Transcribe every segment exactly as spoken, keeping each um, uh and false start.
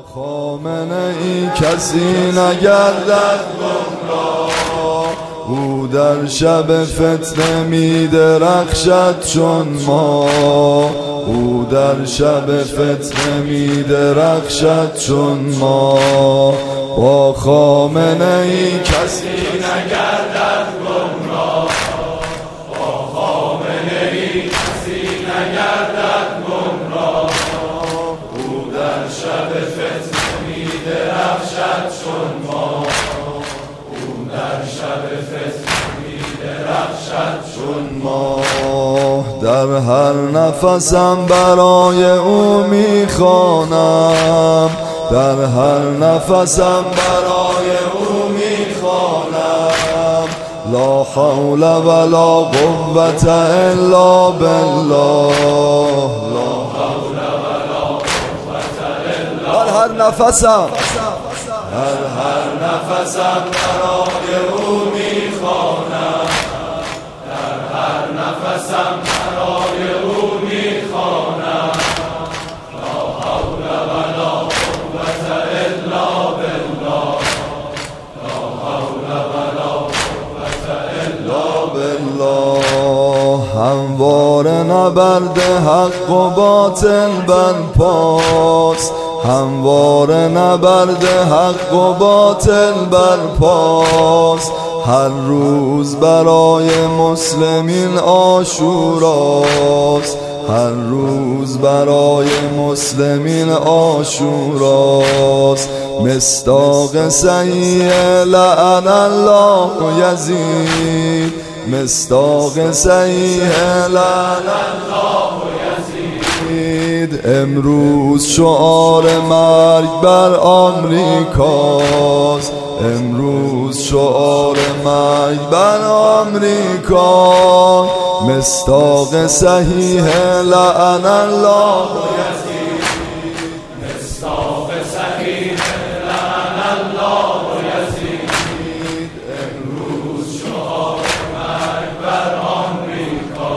خامنه ای کسی نگردد گمراه، او در شب فتنه می درخشد چون ما. او در شب فتنه می درخشد چون ما. با خامنه ای کسی نگردد گمراه، با خامنه ای کسی نگردد گمراه. او در شب فتنه می درخشد چون ما. او در شب فتنه می درخشد چون ما. در هر نفسم برای او می خوانم، در هر نفسم برای او می خوانم. لا حول ولا قوة الا بالله. لا حول ولا قوة الا بالله. در هر نفسم در هر نفسم برای او می خوانم، در هر نفسم برای او می خوانم. لا حول ولا قوة الا بالله. لا حول ولا قوة الا بالله. همواره نبرد حق و باطل برپاست، همواره نبرد حق و باطل برپاست. هر روز برای مسلمین عاشوراست، هر روز برای مسلمین عاشوراست. مصداق صحیح لعن الله یزید، مصداق صحیح لعن الله یزید. امروز شعار مرگ بر آمریکاست، امروز شعار مرگ بر آمریکا. مصداق صحیح لعن الله یزید، مصداق صحیح لعن الله یزید. امروز شعار مرگ بر آمریکا،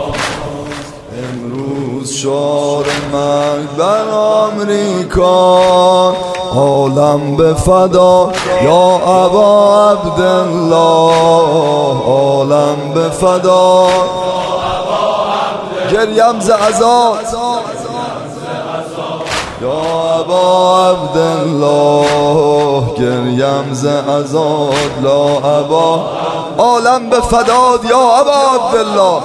امروز شعار مرگ بر آمریکا. عالم به فدا یا ابا عبدالله، عالم به فدا گریم ز عزا یا ابا عبدالله، گریم ز عزا لا ابا. عالم به فداد یا ابا عبدالله.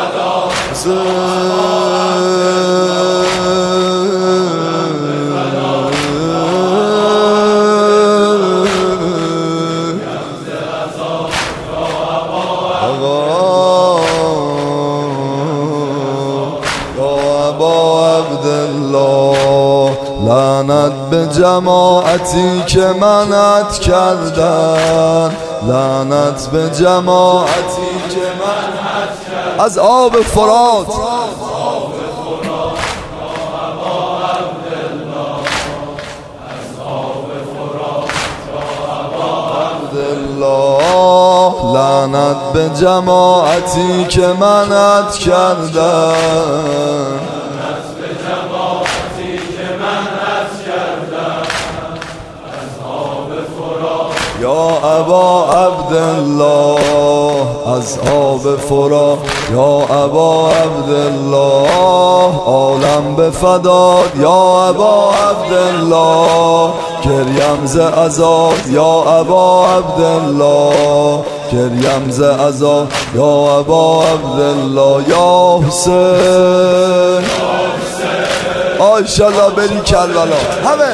لعنت به جماعتی که منعت کردن، لعنت به جماعتی که منعت کردن از آب فرات. لعنت به جماعتی که منعت کردن، یا ابا عبدالله از آب فرات. یا ابا عبدالله عالم به فداد یا ابا عبدالله، گریم ز عزا یا ابا عبدالله، گریم ز عزا یا ابا عبدالله. یا حسین آیشالله بری کربلا همه.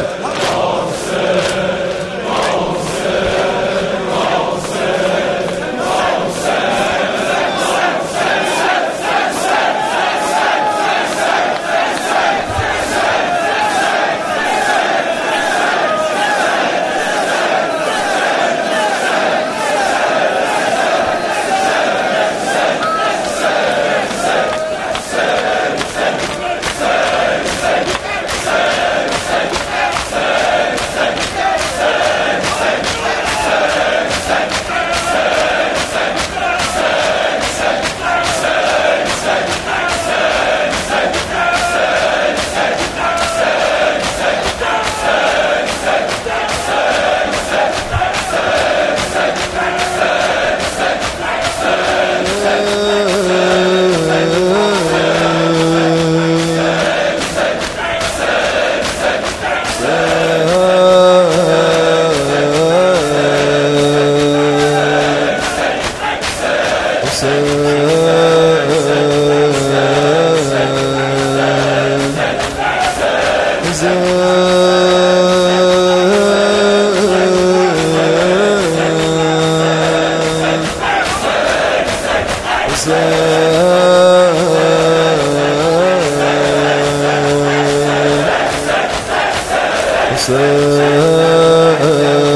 Say حسین